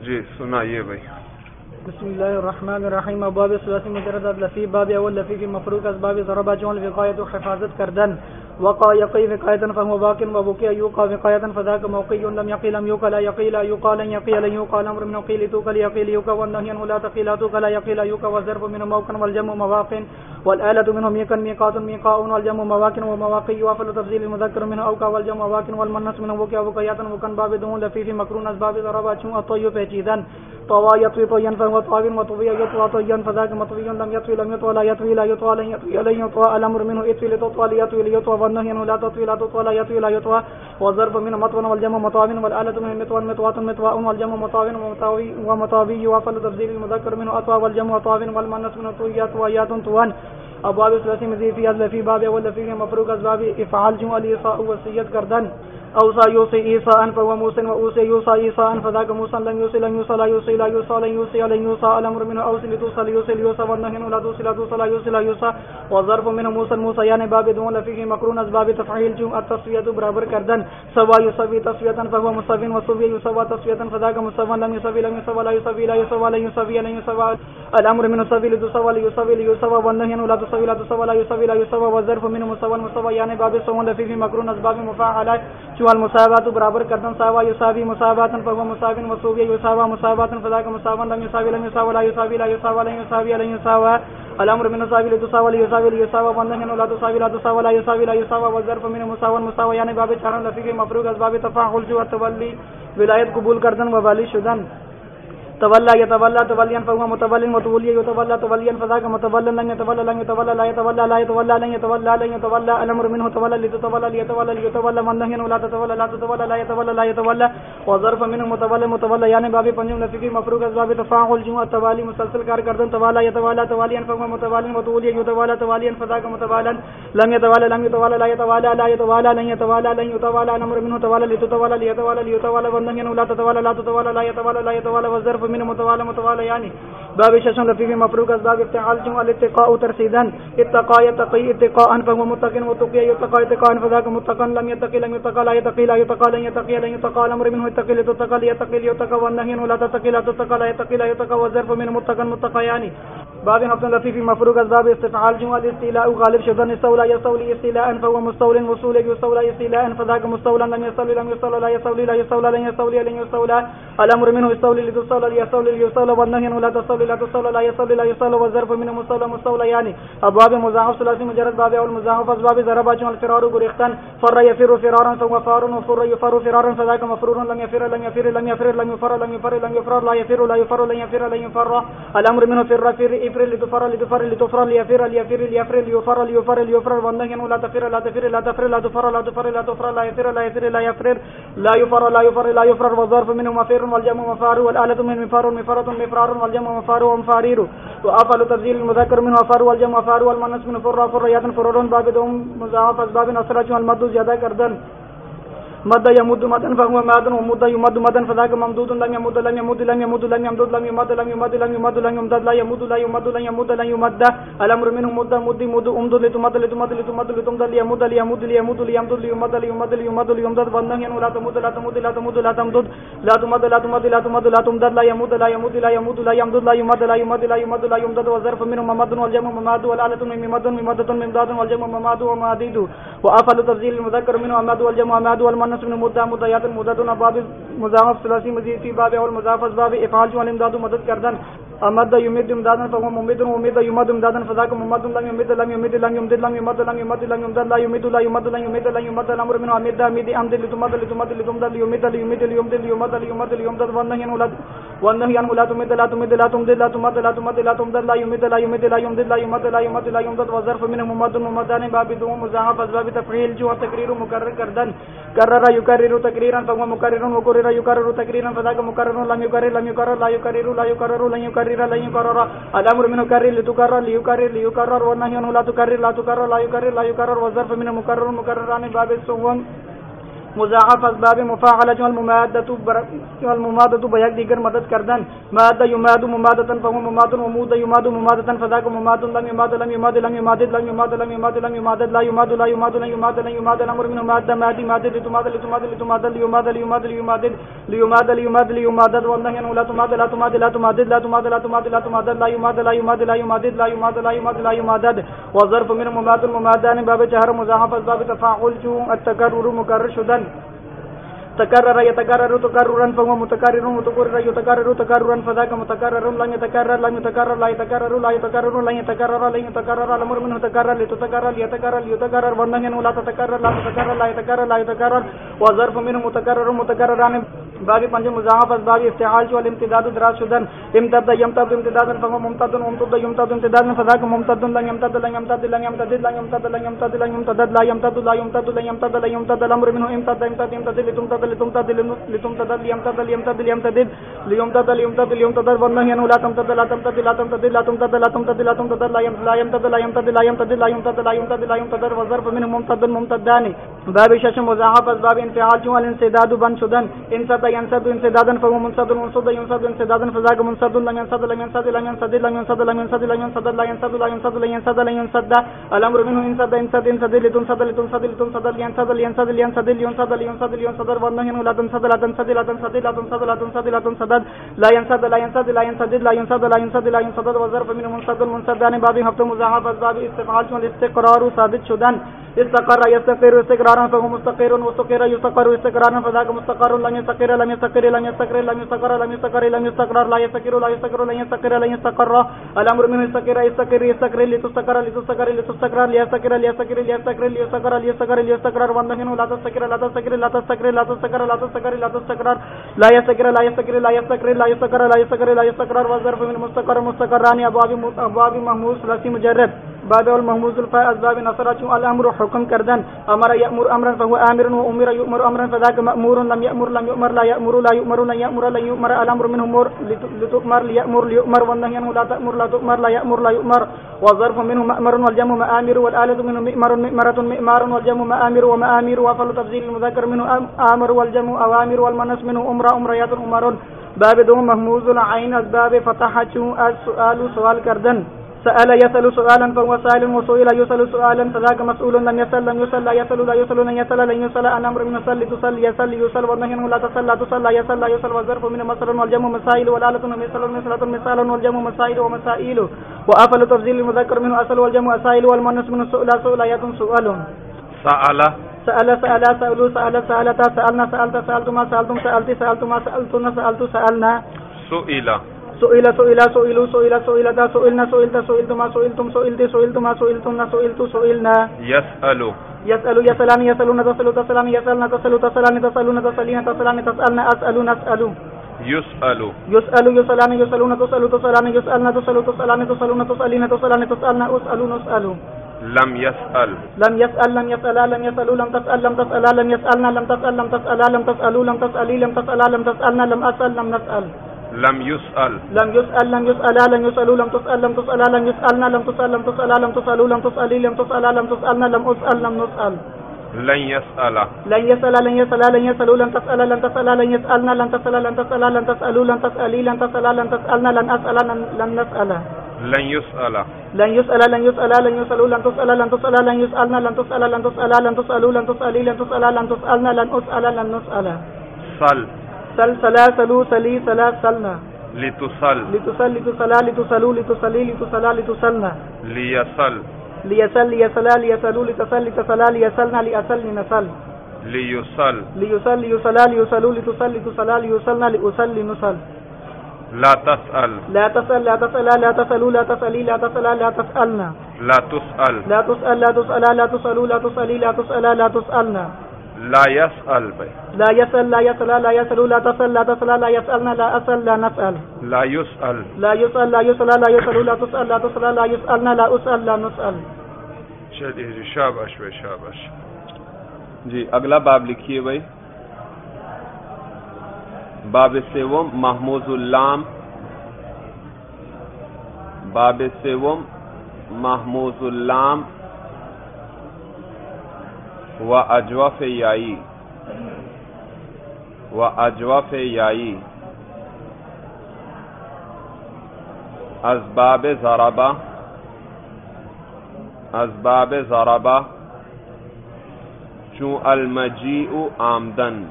جی سنائیے بھائی. بسم الله الرحمن الرحیم. باب ثلاثی مجرد لفی. باب اول لفی فی مفروق از باب ضربہ جون وقایت و حفاظت کردن. وقع يقي وقاية فهو باق وبكي يوقع وقاية فذاك موقي لم يقي لم يوقع لا يقي لا يوقع لن يقي لن يوقع الأمر من قيل توقع ليقي ليوقع والنهي لا تقي لا توقع لا يقي لا يوقع والظرف منه موقع والجمع مواق والآلة منه ميقا ميقات ميقاء والجمع مواق ومواقي يوافل تفضيل المذكر منه أوقع والجمع مواق والمنص منه وقع وقيات وكان باب دون لفي في مكرون أسباب ضربات الطيب فيجيدا طوى يطوي طيا فهو طاو وطوي يطوى طيا فذاك مطوي لم يطوي لم يطوى لا يطوي لا يطوى لن يطوي لن يطوى الأمر منه يطوي لتطوى ليطوي ليطوى والنهي لا تطوي لا تطوى لا يطوي لا يطوى والضرب من مطوى والجمع مطاو والآلة من مطوى مطوى مطوى والجمع مطاو ومطاوي ومطاوي يوافل تفضيل المذكر منه أطوى والجمع طاو والمؤنث منه طويات ويات طوان. ابواب ثلاثی مزید فی ازلفی باب اول لفی مفروق اسباب افعال جو الیساء وصیت کردن اوصى يوصي إيصاء فهو موسى وأوصي يوصى إيصاء فذاك موسى لن يوصي لن يوصى لا يوصي لا يوصى لن يوصي لن يوصى الأمر منه أوصي لتوصى ليوصي ليوصى والنهي لا توصي لا توصى لا يوصي لا يوصى والظرف منه موسى موسى يعني باب دون لفيه مقرون أسباب تفعيل جو التصفية برابر کردن سوا يسوي تصفية فهو مسوي وسوي يسوى تصفية فذاك مسوى لم يسوي لم يسوى لا يسوي لا يسوى لن يسوي لن يسوى الأمر منه سوي لتسوى ليسوي ليسوى والنهي لا تسوي لا تسوى لا يسوي لا يسوى والظرف منه مسوى مسوى يعني باب سوى لفيه مقرون أسباب مفاعلات جو المساوات برابر کردن ساوا یساوی مساوات فهو مساو وسوی یساوا مساوات فذاك مساوا لم يساوي لم يساوي لا يساوي لا يساوي لن يساوي لن يساوي الامر من يساوي لتساوي يساوي ليساوي والنهي لا تساوي لا تساوي لا يساوي لا يساوي والظرف من مساوا مساوي يعني باب چارن لفظ مفروق اسباب تفاعل جو تولي ولایت قبول کردن و والی شدن تولى يتولى توليا فهو متولي وتولي يتولى توليا فذاك متولى لن يتولى لن يتولى لا يتولى لا يتولى لن يتولى لن يتولى الامر منه تولى لتتولى ليتولى ليتولى والنهي لا تتولى لا تتولى لا يتولى لا يتولى وظرف منه متولى متولى يعني باب پنجم لفظ مفروق اسباب تفاعل جو التوالي مسلسل کار کردن تولى يتولى توليا فهو متولى وتولي يتولى توليا فذاك متولى لم يتولى لم يتولى لا يتولى لا يتولى لن يتولى لن يتولى الامر منه تولى لتتولى ليتولى ليتولى والنهي لا تتولى لا تتولى لا يتولى لا يتولى والظرف من متوالى متوالى يعني باب ششم لفظ مفروق اسباب افتعال جو الاتقاء ترسيدا اتقى يتقي اتقاء فهو متق وتقي يتقى اتقاء فذاك متق لم يتقي لم يتقى لا يتقي لا يتقى لن يتقي لن يتقى الامر منه يتقي لتتقى ليتقي ليتقى والنهي لا تتقي لا تتقى لا يتقي لا يتقى والظرف من متق متقى يعني باب حفظ لفظ مفروق اسباب استفعال جو الاستيلاء غالب شدن استولى يستولي استيلاء فهو مستول وصول يستولى استيلاء فذاك مستولا لم يستولي لم يستولى لا يستولي لا يستولى لن يستولي لن يستولى الامر منه يستولي لتستولى ليستولي ليستولى والنهي لا تستولي لا تستولى لا يستولي لا يستولى والظرف منه مستولى مستولى يعني ابواب مضاعف ثلاثي مجرد باب اول مضاعف اسباب ضربات الفرار غريختان فر يفر فرارا فهو فار وفر يفر فرارا فذاك مفرور لم يفر لم يفر لم يفر لم يفر لم يفر لم يفر لا يفر لا يفر لن يفر لن يفر الامر منه فر فر افر لتفر لتفر لتفر ليفر ليفر ليفر ليفر ليفر ليفر والنهي لا تفر لا تفر لا تفر لا تفر لا تفر لا تفر لا يفر لا يفر لا يفر لا يفر لا يفر لا يفر والظرف منه مفر والجمع مفار والآلة من مفار مفرة مفرار والجمع مفار ومفارير وافعل تبذيل المذكر منه افار والجمع افار والمؤنث من فر فريات فررون باب دوم مضاعف اسباب اسرع المد زیادہ کردن مد يمد مدن فهو ماد ومد يمد مدن فذاك ممدود لم يمد لم يمد لم يمد لم يمد لم يمد لم يمد لم يمد لم يمد لا يمد لا يمد لن يمد لن يمد الامر منه مد مد مد امد لتمد لتمد لتمد لتمد ليمد ليمد ليمد ليمد ليمد ليمد ليمد ليمد والنهي لا تمد لا تمد لا تمد لا تمد لا تمد لا تمد لا تمد لا تمد لا يمد لا يمد لا يمد لا يمد لا يمد لا يمد لا يمد لا يمد والظرف منه ممد والجمع مماد والآلة من ممد ممدة ممداد والجمع مماد وماديد وافعل تبذيل المذكر منه مماد والجمع مماد والمؤنث من مد مديات مدد باب مضاعف ثلاثي مزید فی باب اول مضاعف اسباب افعال جو الامداد مدد کردن امد يمد امدادا فهو ممد ومد يمد امدادا فذاك ممد لم يمد لم يمد لم يمد لم يمد لم يمد لم يمد لا يمد لا يمد لا يمد لا يمد الامر من امد امد امد لتمد لتمد لتمد ليمد ليمد ليمد ليمد ليمد ليمد والنهي والنهي عن لا تمد لا تمد لا تمد لا تمد لا تمد لا تمد لا يمد لا يمد لا يمد لا يمد لا يمد لا يمد والظرف منه ممد ممدان باب دوم مضاعف اسباب تفعيل جو تقرير مكرر کردن كرر يكرر تقريرا فهو مكرر وكرر يكرر تقريرا فذاك مكرر لم يكرر لم يكرر لا يكرر لا يكرر لن يكرر لن يكرر الامر منه كرر لتكرر ليكرر ليكرر والنهي لا تكرر لا تكرر لا يكرر لا يكرر والظرف منه مكرر مكرران باب السوم مضاعف اسباب مفاعله والممادة بيك دیگر مدد کردن. مادة يماد ممادة فهو مماد ومود يماد ممادة فذاك مماد لم يماد لم يماد لم يماد لم يماد لم يماد لم يماد لا يماد لا يماد لا يماد لا يماد الامر من مادة مادي مادة لتماد لتماد لتماد ليماد ليماد ليماد ليماد ليماد ليماد والنهي أنه لا تماد لا تماد لا تماد لا تماد لا تماد لا تماد لا يماد لا يماد لا يماد لا يماد لا يماد لا يماد والظرف من مماد الممادان باب جهر مضاعف اسباب تفاعل التكرر مكرر شدن. تكرر يتكرر تكررا فهو متكرر متكرر يتكرر تكررا فذاك متكرر لن يتكرر لن يتكرر لا يتكرر لا يتكرر لن يتكرر لن يتكرر الامر منه تكرر لتتكرر يتكرر يتكرر والنهي انه لا تتكرر لا تتكرر لا يتكرر لا يتكرر والظرف منه متكرر متكرران باب پنج مضاعف اسباب افتعال والامتداد دراز شدن. امتد يمتد امتدادا فهو ممتد وممتد يمتد امتدادا فذاك ممتد لن يمتد لن يمتد لن يمتد لن يمتد لن يمتد لن يمتد لا يمتد لا يمتد لن يمتد لن يمتد الامر منه امتد امتد امتد لتمتد لتمتد لتمتد ليمتد ليمتد ليمتد ليمتد ليمتد ليمتد والنهي انه لا تمتد لا تمتد لا تمتد لا تمتد لا تمتد لا تمتد لا يمتد لا يمتد لا يمتد لا يمتد لا يمتد لا يمتد لا يمتد والظرف منه ممتد ممتدان. باب شش مضاعف اسباب انفعال والانسداد بن شدن. انسد ينسد انسدادا فهو منسد منسد ينسد انسدادا فذاك منسد لم ينسد لم ينسد لم ينسد لم ينسد لم ينسد لم ينسد لا ينسد لا ينسد لا ينسد لا ينسد الامر منه انسد انسد انسد لتنسد لتنسد لتنسد لينسد لينسد لينسد لينسد لينسد لينسد والنهي انه لا تنسد لا تنسد لا تنسد لا تنسد لا تنسد لا تنسد لا ينسد لا ينسد لا ينسد لا ينسد لا ينسد لا ينسد والظرف منه منسد منسدان. باب هفت مضاعف اسباب استفعال والاستقرار ثابت شدن. استقر يستقر استقرارا فهو مستقر واستقر يستقر استقرارا فذاك مستقر لم يستقر لم يستقر لم يستقر لم يستقر لم يستقر لم يستقر لا يستقر لا يستقر لن يستقر لن يستقر الامر منه يستقر يستقر يستقر لتستقر لتستقر لتستقر ليستقر ليستقر ليستقر ليستقر ليستقر ليستقر والنهي لا تستقر لا تستقر لا تستقر لا تستقر لا تستقر لا تستقر لا يستقر لا يستقر لا يستقر لا يستقر لا يستقر لا يستقر والظرف من مستقر مستقران ابواب مهموس ثلاثي مجرد. باب المهموز الفاء اسباب نصرة الامر حكم کردن. امر يأمر امرا فهو امر وامر يؤمر امرا فذاك مأمور لم يأمر لم يؤمر لا يأمر لا يؤمر لا يأمر لا يؤمر الامر منه مر لتؤمر ليأمر ليؤمر والنهي عنه لا تأمر لا تؤمر لا يأمر لا يؤمر والظرف منه مأمر والجمع مآمر والآلة منه مئمر مئمرة مئمار والجمع مآمر ومآمر وفل تفضيل المذكر منه آمر والجمع أوامر والمنس منه أمر أمريات أمر. باب دو مهموز العين اسباب فتحة السؤال سؤال کردن. سأل يسأل سؤالا فهو سائل وسئل يسأل سؤالا فذاك مسؤول لم يسأل لم يسأل لا يسأل لا يسأل لن يسأل لن يسأل الأمر من يسأل تسأل يسأل يسأل والنهي لا تسأل لا تسأل لا يسأل لا يسأل والظرف من مسأل والجمع مسائل والآلة من مسأل مسألة مسأل والجمع مسائل ومسائل وأفل تفضيل المذكر منه أصل والجمع أسائل والمؤنث منه سؤال سؤاليات سؤال. سأل سأل سأل سألوا سأل سألتا سألنا سألت سألتما سألتم سألت سألتما سألتنا سألت سألنا. سئل سئل سئل سئلوا سئل سئلتا سئلنا سئلت سئلتما سئلتم سئلت سئلتما سئلتن سئلت سئلنا. يسأل يسأل يسألان يسألون تسأل تسألان يسألن تسأل تسألان تسألون تسألين تسألان تسألن أسأل نسأل. يسأل يسأل يسألان يسألون تسأل تسألان يسألن تسأل تسألان تسألون تسألين تسألن تسألن أسأل نسأل. لم يسأل لم يسأل لم يسألا لم يسألوا لم تسأل لم تسألا لم يسألنا لم تسأل لم تسألا لم تسألوا لم تسألي لم تسألا لم تسألنا لم أسأل لم نسأل. لم يسأل لم يسأل لم يسألا لم يسألوا لم تسأل لم تسألا لم يسألنا لم تسأل لم تسألا لم تسألوا لم تسألي لم تسألا لم تسألنا لم أسأل لم نسأل. لن يسأل لن يسأل لن يسألا لن يسألوا لن تسأل لن تسألا لن يسألنا لن تسأل لن تسألا لن تسألوا لن تسألي لن تسألا لن تسألنا لن أسأل لن نسأل. لن يسأل لن يسأل لن يسألا لن يسألوا لن تسأل لن تسأل لن يسألنا لن تسأل لن تسألا لن تسألوا لن تسألي لن تسألا لن تسألنا لن أسأل لن نسأل. صل سل سلا سلوا سلي سلا سلنا. لتصل لتسل لتسلا لتسلوا لتسلي لتسلا لتسلنا. ليصل ليسل ليسلا ليسلوا لتسل لتسلا ليسلنا لأسل لنسل. ليصل ليسل ليسلا ليسلوا لتسل لتسلا ليسلنا لأسل لنسل. لا تسأل لا تسأل لا تسألا لا تسألوا لا تسألي لا تسألا لا تسألنا. لا تسأل لا تسأل لا تسألا لا تسألوا لا تسألي لا تسألا لا تسألنا. لا يسأل لا يسأل لا يسألا لا يسألوا لا تسأل لا تسألا لا يسألنا لا أسأل لا نسأل. لا يسأل لا يسأل لا يسألا لا يسألوا لا تسأل لا تسألا لا يسألنا لا أسأل لا نسأل. चलिए शाबाश भाई शाबाश जी। अगला बाब लिखिए भाई। बाब सेवम महमूजुल्लाम। बाब सेवम महमूजुल्लाम व अजवफ याई و اجوف یائی اسباب ضربہ چون المجیء آمدن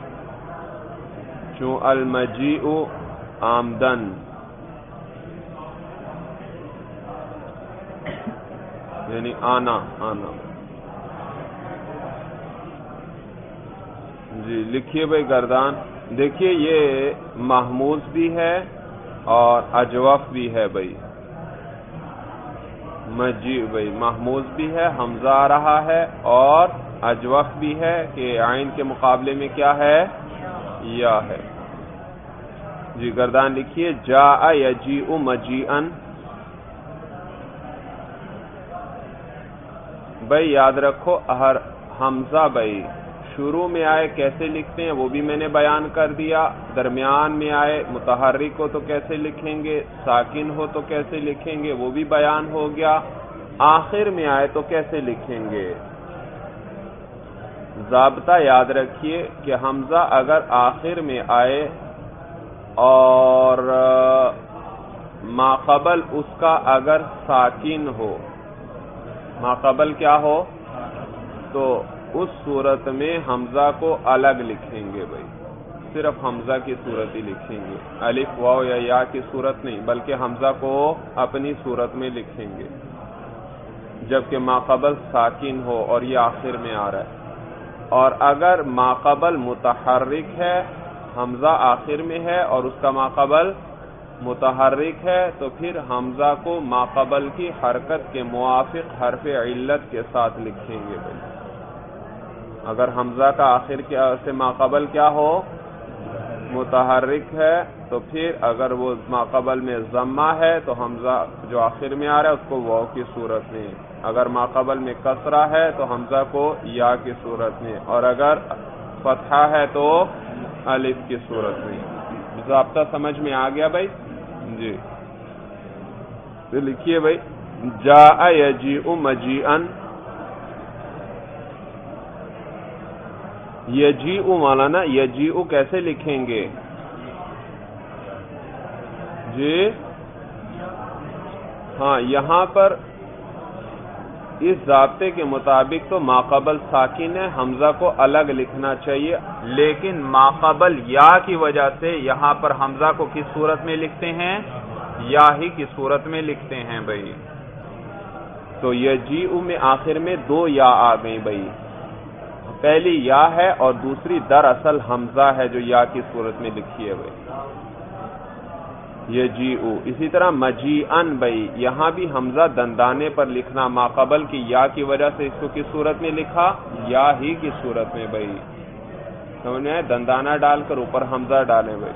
یعنی آنا جی لکھیے بھائی گردان. دیکھیے یہ محموز بھی ہے اور اجوف بھی ہے بھائی. مجیء بھائی محموز بھی ہے، حمزہ آ رہا ہے، اور اجوف بھی ہے کہ عین کے مقابلے میں کیا ہے؟ یا ہے. جی گردان لکھیے جاء یجیء مجیئن. بھائی یاد رکھو ہر حمزہ بھائی شروع میں آئے کیسے لکھتے ہیں وہ بھی میں نے بیان کر دیا، درمیان میں آئے متحرک ہو تو کیسے لکھیں گے، ساکن ہو تو کیسے لکھیں گے وہ بھی بیان ہو گیا، آخر میں آئے تو کیسے لکھیں گے. ضابطہ یاد رکھیے کہ حمزہ اگر آخر میں آئے اور ماقبل اس کا اگر ساکن ہو، ماقبل کیا ہو، تو اس صورت میں حمزہ کو الگ لکھیں گے بھائی، صرف حمزہ کی صورت ہی لکھیں گے، الف واو یا یا کی صورت نہیں، بلکہ حمزہ کو اپنی صورت میں لکھیں گے جبکہ ماقبل ساکن ہو اور یہ آخر میں آ رہا ہے. اور اگر ماقبل متحرک ہے، حمزہ آخر میں ہے اور اس کا ماقبل متحرک ہے، تو پھر حمزہ کو ماقبل کی حرکت کے موافق حرف علت کے ساتھ لکھیں گے بھائی. اگر حمزہ کا آخر سے ماقبل کیا ہو، متحرک ہے، تو پھر اگر وہ ماقبل میں ضمہ ہے تو حمزہ جو آخر میں آ رہا ہے اس کو واو کی صورت میں، اگر ماقبل میں کسرہ ہے تو حمزہ کو یا کی صورت میں، اور اگر فتحہ ہے تو الف کی صورت میں. ضابطہ سمجھ میں آ گیا بھائی؟ جی تو لکھیے بھائی جاء یجیء مجیئن. یجیء مولانا یجیء کیسے لکھیں گے جی؟ ہاں یہاں پر اس ضابطے کے مطابق تو ماقبل ساکن ہے، حمزہ کو الگ لکھنا چاہیے، لیکن ماقبل یا کی وجہ سے یہاں پر حمزہ کو کس صورت میں لکھتے ہیں؟ یا ہی کی صورت میں لکھتے ہیں بھائی. تو یجیء میں آخر میں دو یا آ گئی بھائی، پہلی یا ہے اور دوسری دراصل حمزہ ہے جو یا کی صورت میں لکھی ہے بھائی یجیء. اسی طرح مجیئن بھائی یہاں بھی حمزہ دندانے پر لکھنا، ماقبل کی یا کی وجہ سے اس کو کس صورت میں لکھا؟ یا ہی کی صورت میں بھائی. سمجھ میں دندانہ ڈال کر اوپر حمزہ ڈالیں بھائی.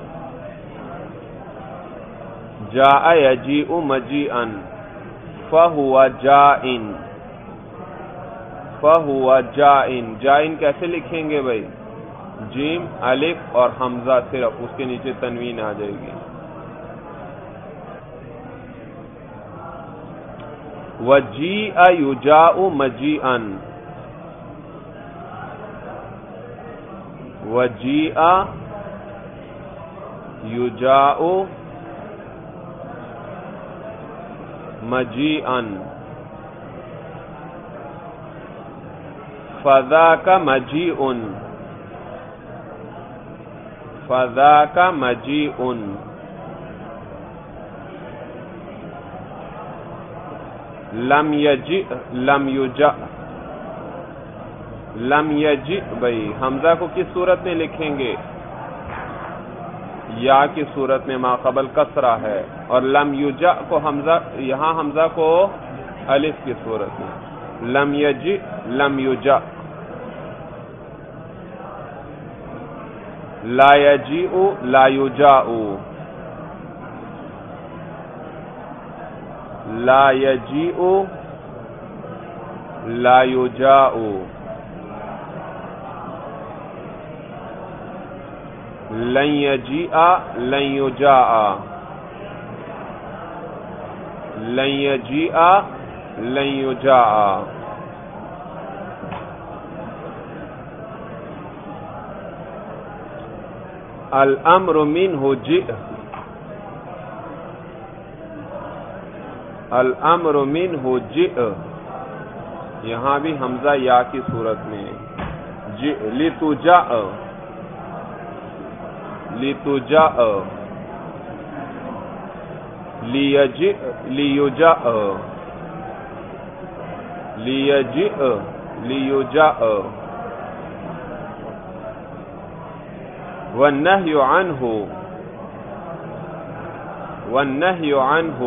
جاء یجیء مجیئن فہو جائن. فہو جائن، جائن کیسے لکھیں گے بھائی؟ جیم الف اور حمزہ صرف، اس کے نیچے تنوین آ جائے گی. وجیء یجاء مجیئن. وجیء یجاء مجیئن. فذاک مجیء. فذاک مجیء. لم یجئ لم یجأ. لم یجئ بھائی حمزہ کو کس صورت میں لکھیں گے؟ یا کی صورت میں، ماقبل کسرہ ہے، اور لم یجأ کو حمزہ، یہاں حمزہ کو الف کی صورت میں. لم یجئ لم یجأ. لا یجیء لا یجاء. لا یجیء لا یجاء. لن یجیء لن یجاء. لن یجیء لن یجاء. الامر منہ جئ، الامر منہ جئ، یہاں بھی حمزہ یا کی صورت میں جئ، لتجأ، لتجأ، لیجئ، لیجأ، لیجئ، لیجأ، والنہی عنہ، والنہی عنہ،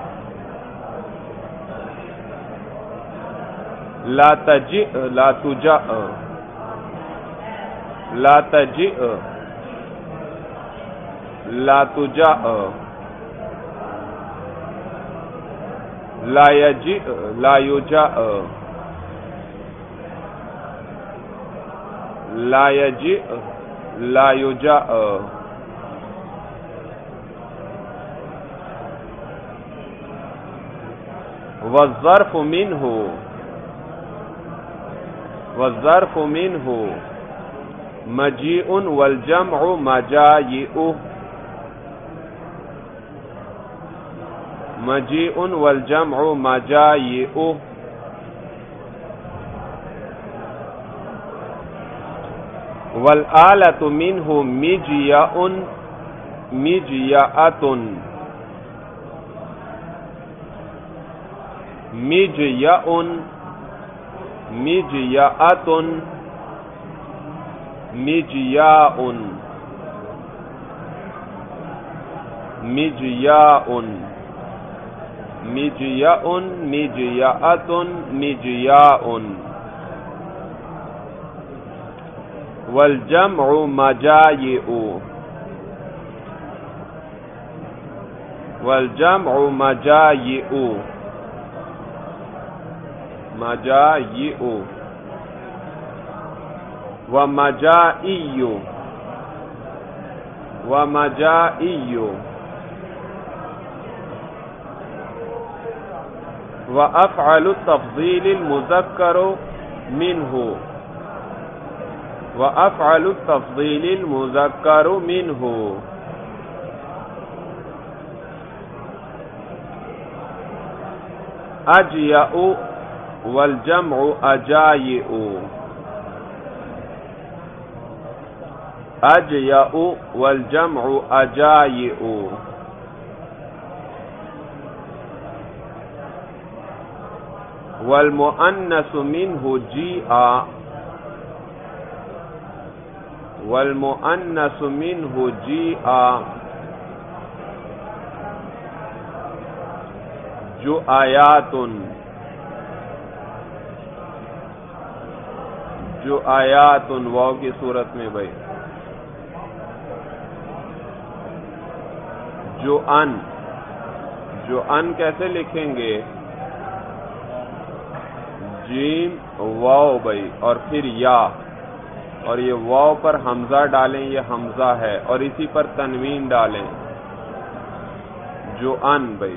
لا تجئ، لا تجأ، لا تجئ، لا تجأ، لا یجئ، لا یجأ، لا یجئ، لا یجأ، والظرف منہ، والظرف منہ مجیء والجمع مجاجئ، مجیء والجمع مجاجئ، والآلة منہ مجیء، مجیئۃ، مجیء، مجیئۃ، مجیاء، مجیاء، مجیء، مجیئۃ، مجیاء، والجمع مجاجئ، والجمع مجاجئ، مجاجئ، ومجائي، ومجائي، وأفعل التفضيل المذكر منه، وأفعل التفضيل المذكر منه، أجيء والجمع أجايئ، أجيء والجمع أجايئ، والمؤنث منه جيء، والمؤنث منه جيء، جؤيات، جؤيات واو کی صورت میں بھائی، جو ان کیسے لکھیں گے؟ جیم واو بھائی اور پھر یا، اور یہ واو پر حمزہ ڈالیں، یہ حمزہ ہے، اور اسی پر تنوین ڈالیں، جو ان بھائی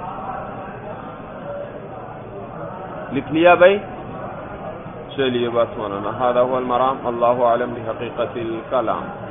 لکھ لیا بھائی؟ چلیے بس مولانا، هذا هو المرام، اللہ اعلم بحقیقت الکلام۔